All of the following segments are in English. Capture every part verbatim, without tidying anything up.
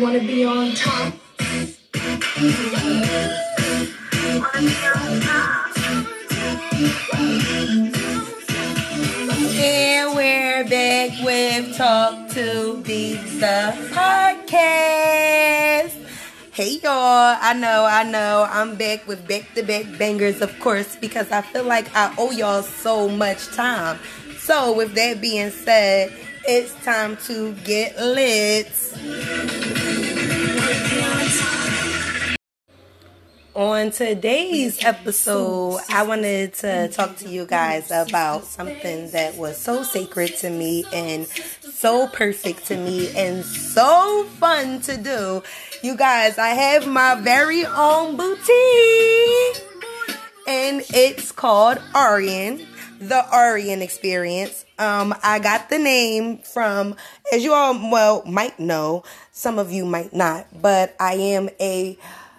wanna be on top. And we're back with Talk to Beats, the podcast. Hey y'all, I know, I know, I'm back with back-to-back bangers, of course, because I feel like I owe y'all so much time. So with that being said, it's time to get lit. On today's episode, I wanted to talk to you guys about something that was so sacred to me and so perfect to me and so fun to do. You guys, I have my very own boutique, and it's called Aryan, the Aryan Experience. Um, I got the name from, as you all well might know, some of you might not, but I am a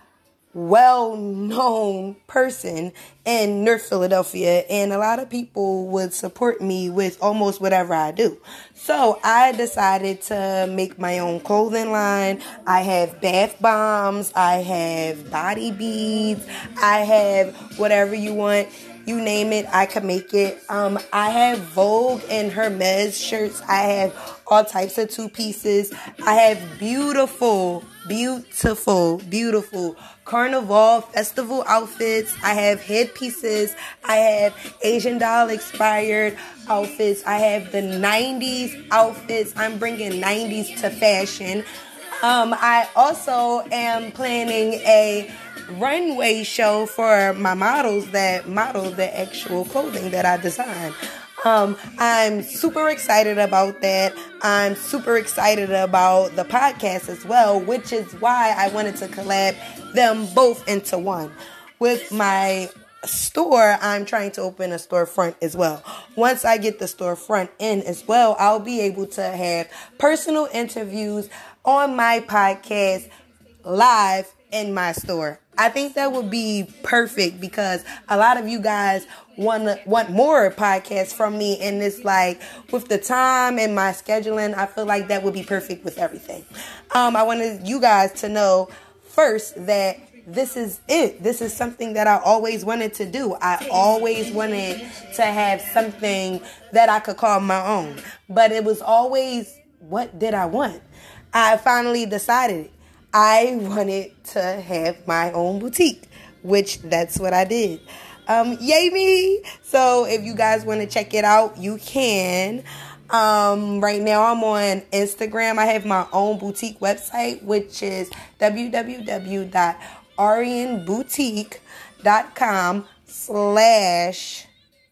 well-known person in North Philadelphia, and a lot of people would support me with almost whatever I do. So I decided to make my own clothing line. I have bath bombs, I have body beads, I have whatever you want. You name it, I can make it. Um, I have Vogue and Hermes shirts. I have all types of two pieces. I have beautiful, beautiful, beautiful Carnival festival outfits. I have headpieces. I have Asian doll inspired outfits. I have the nineties outfits. I'm bringing nineties to fashion. Um, I also am planning a runway show for my models that model the actual clothing that I design. Um, I'm super excited about that. I'm super excited about the podcast as well, which is why I wanted to collab them both into one. With my store, I'm trying to open a storefront as well. Once I get the storefront in as well, I'll be able to have personal interviews on my podcast live in my store. I think that would be perfect because a lot of you guys want want more podcasts from me, and it's like with the time and my scheduling, I feel like that would be perfect with everything. Um, I wanted you guys to know first that this is it. This is something that I always wanted to do. I always wanted to have something that I could call my own, but it was always, what did I want? I finally decided I wanted to have my own boutique, which that's what I did. Um, yay me! So if you guys want to check it out, you can. Um, right now I'm on Instagram. I have my own boutique website, which is w w w dot aryan boutique dot com slash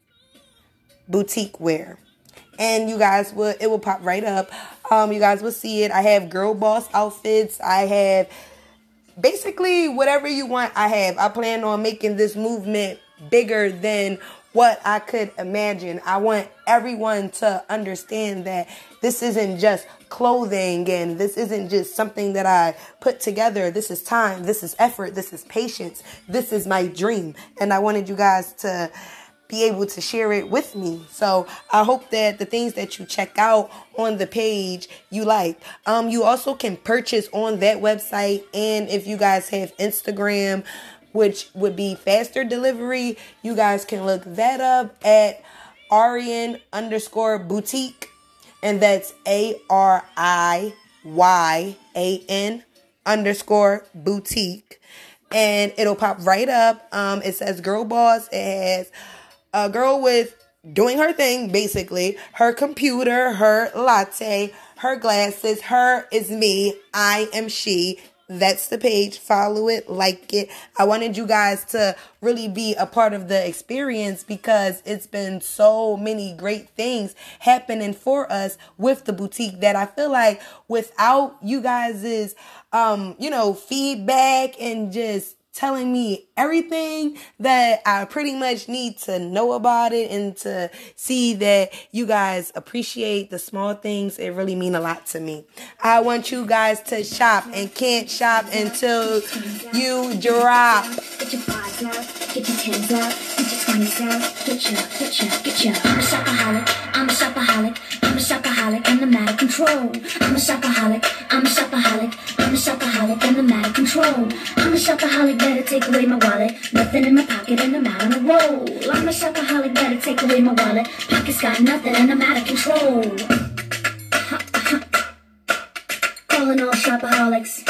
boutique wear. And you guys will, it will pop right up. Um, you guys will see it. I have girl boss outfits. I have basically whatever you want. I have. I plan on making this movement bigger than what I could imagine. I want everyone to understand that this isn't just clothing and this isn't just something that I put together. This is time. This is effort. This is patience. This is my dream. And I wanted you guys to be able to share it with me. So I hope that the things that you check out on the page you like. Um, you also can purchase on that website, and if you guys have Instagram, which would be faster delivery, you guys can look that up at Aryan underscore boutique, and that's A R I Y A N underscore boutique, and it'll pop right up. Um, it says Girl Boss. It has a girl with doing her thing, basically. Her computer, her latte, her glasses. Her is me. I am she. That's the page. Follow it, like it. I wanted you guys to really be a part of the experience because it's been so many great things happening for us with the boutique that I feel like without you guys' um, you know, feedback and just telling me everything that I pretty much need to know about it and to see that you guys appreciate the small things. It really mean a lot to me. I want you guys to shop and can't shop until you drop. Get your fives out, get your tens out, get your twenties out, get your, get your, get your. I'm a shopaholic, I'm a shopaholic, I'm a shopaholic, and I'm out of control. I'm a shopaholic, I'm a shopaholic, I'm a shopaholic. control. I'm a shopaholic, better take away my wallet. Nothing in my pocket and I'm out on a roll. I'm a shopaholic, better take away my wallet. Pockets got nothing and I'm out of control. Calling all shopaholics.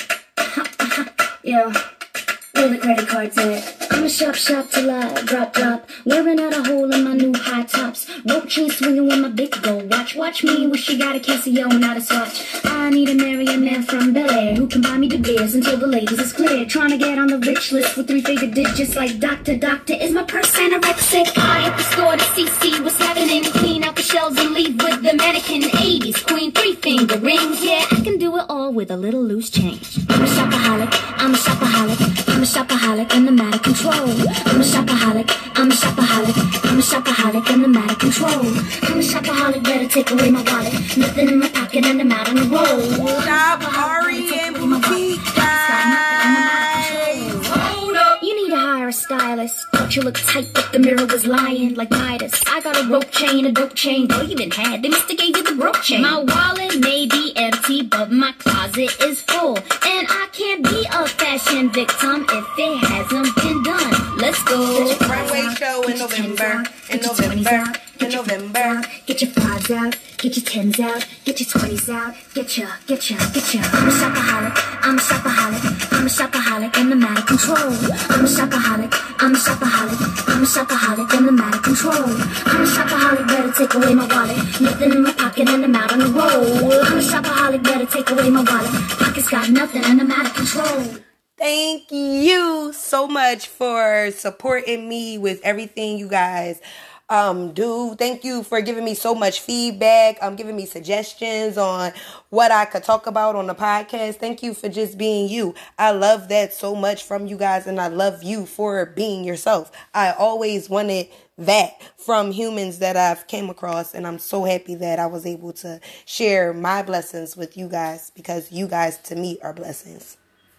Yeah, where the credit cards at? I'm a shop shop till I drop drop. Wearing out a hole in my new high tops. Rope chain swinging with my big gold watch. Watch me, wish she got a Casio, not a Swatch. I need to marry a man from Bel Air who can buy me the beers until the ladies is clear. Trying to get on the rich list with three figure digits like Doctor Doctor. Is my purse anorexic? I hit the store to see see what's happening. Clean out the shelves and leave with the mannequin. eighties queen, three finger rings. Yeah, I can do it all with a little loose change. I'm a shopaholic, I'm a shopaholic, I'm a shopaholic and I'm out of control. I'm a shopaholic, I'm a shopaholic, I'm a shopaholic and I'm out of control. I'm a shopaholic, better take away my wallet. Nothing in my pocket and I'm out on the road. Shop Ari and Boutique, guys. Hold up. You need to hire a stylist. Thought you looked tight, but the mirror was lying like Midas. I got a rope chain, a dope chain. Girl, you didn't have. They must have gave you the broke chain. My wallet may be empty, but my closet is full. And I can't be a fashion victim if it hasn't been done. Let's go. Runway show in November, in November, in November. Get your fives out, get your tens out, get your twenties out, get your, get your, get your. I'm a shopaholic, I'm a shopaholic, I'm a shopaholic and I'm out of control. I'm a shopaholic, I'm a shopaholic, I'm a shopaholic and I'm out of control. I'm a shopaholic, better take away my wallet. Nothing in my pocket and I'm out on the roll. I'm a shopaholic, better take away my wallet. Pockets got nothing and I'm out of control. Thank you so much for supporting me with everything you guys um do. Thank you for giving me so much feedback, um giving me suggestions on what I could talk about on the podcast. Thank you for just being you. I love that so much from you guys, and I love you for being yourself. I always wanted that from humans that I've came across, and I'm so happy that I was able to share my blessings with you guys, because you guys to me are blessings.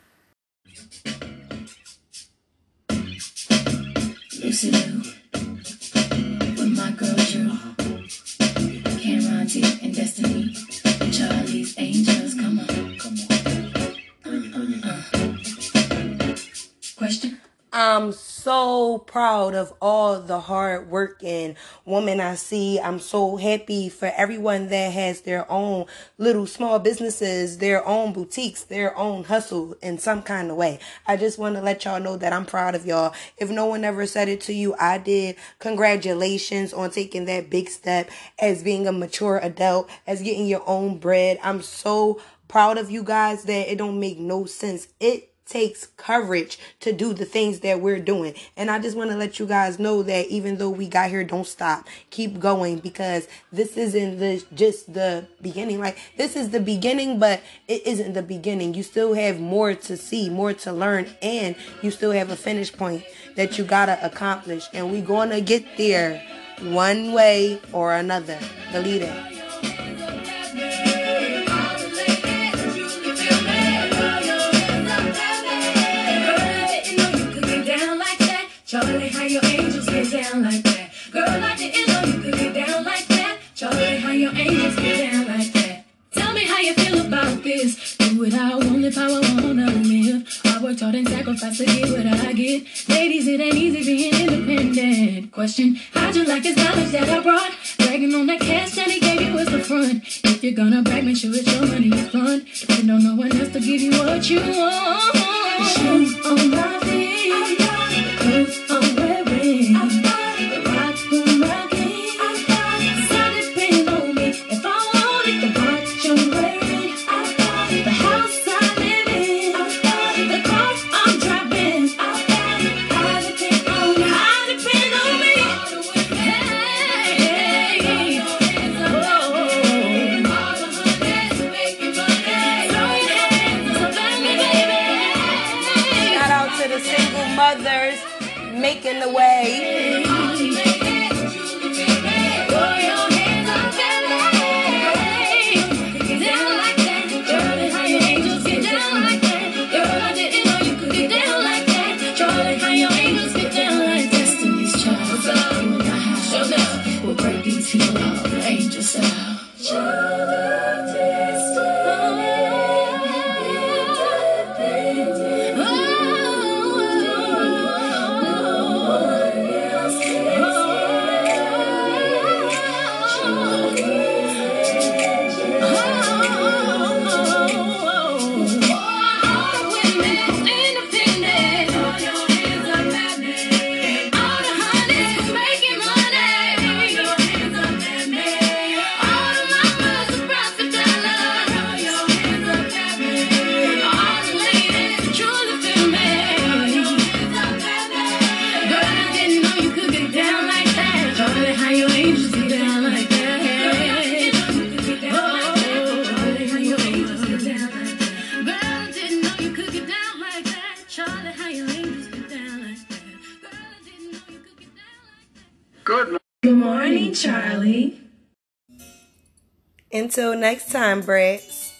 Lucy Lou, with my girl Drew, Cameron T and Destiny, Charlie's Angels, come on, come on. Uh, uh, uh. Question? I'm so proud of all the hard working women I see. I'm so happy for everyone that has their own little small businesses, their own boutiques, their own hustle in some kind of way. I just want to let y'all know that I'm proud of y'all. If no one ever said it to you, I did. Congratulations on taking that big step as being a mature adult, as getting your own bread. I'm so proud of you guys that it don't make no sense. It takes courage to do the things that we're doing. And I just want to let you guys know that even though we got here, don't stop. Keep going, because this isn't the, just the beginning. Like, this is the beginning, but it isn't the beginning. You still have more to see, more to learn, and you still have a finish point that you got to accomplish. And we're going to get there one way or another. Believe it. Charlie, how your angels get down like that? Girl, I didn't know you could get down like that. Charlie, how your angels get down like that? Tell me how you feel about this. Do it how only power wanna live. I worked hard and sacrificed to get what I get. Ladies, it ain't easy being independent. Question, how'd you like this knowledge that I brought? Bragging on that cash that he gave you as the front. If you're gonna brag, make sure it's your money you fund. Depend on no one else to give you what you want. The shoes on my feet. Clothes I'm wearing, the rocks I'm rocking, so depend on me. If I want it, the watch I'm wearing, the house I live in, the car I'm driving, I depend on you, I depend on me. Hey, oh, all the hunters making money, throwing hands, so let me, baby. Shout out to the single mothers making the way. Angel style. Until next time, Brats.